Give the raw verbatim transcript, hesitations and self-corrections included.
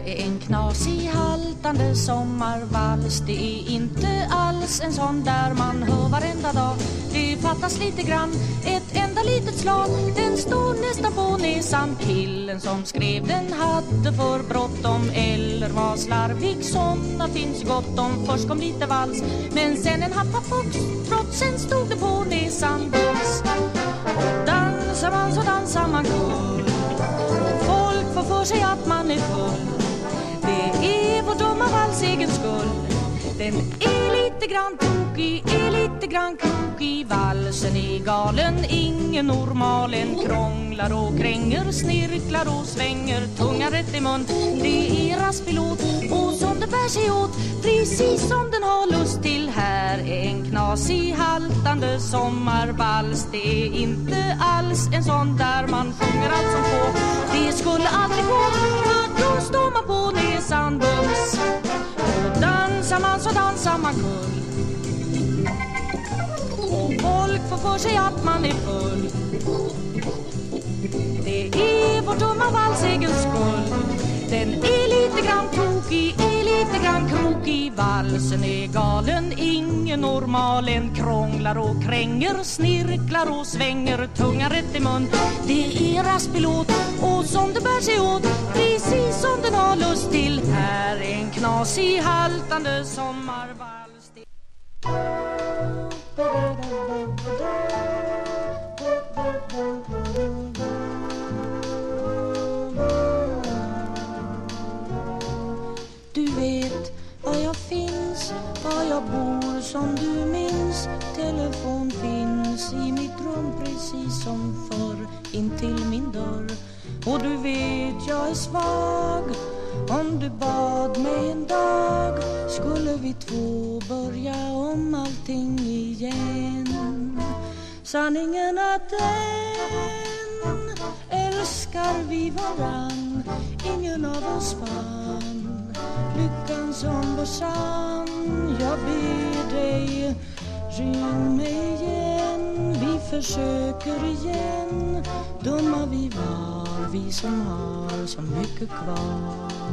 är en knasig haltande sommarvals. Det är inte alls en sån där man hör varenda dag. Det fattas lite grann, ett enda litet slag. Den står nästan på näsan. Killen som skrev den hade för bråttom, eller var slarvig. Såna finns gott om. Först kom lite vals, men sen en happafox. Trots sen stod det på näsan buss. Och dansar man så dansar man kull. Och folk får för sig att man är full. Det är vår dumma vals egen skull. Den är lite grann tokig, är lite grann krokig. Valsen är galen, ingen normal. En krånglar och kränger, snirklar och svänger. Tunga rätt i mun, det är raspilot. Och som det bär sig åt, precis som den har lust till. Här är en knasig haltande sommarvals. Det är inte alls en sån där man sjunger allt som på. Det skulle aldrig gå, för då står man på näsan bums. Och dansar man så dansar man kull. Och folk får för sig att man är full. Det är vår dumma vals egen skull. Den är lite grann tokig, är lite grann krokig. Valsen är galen, ingen normal. En krånglar och kränger, snirklar och svänger. Tunga rätt i mun, det är raspilot. Och som det bär sig åt, precis som den har lust till. Här är en knasig haltande sommarvals. Du vet var jag finns, var jag bor som du minns. Telefon finns i mitt rum precis som förr, in till min dörr. Och du vet jag är svag. Om du bad mig en dag skulle vi två börja om allting igen. Sanningen att än älskar vi varann. Ingen av oss fann lyckan som var sann. Jag ber dig, ring mig igen. Vi försöker igen. Dumma vi var, vi som har så mycket kvar.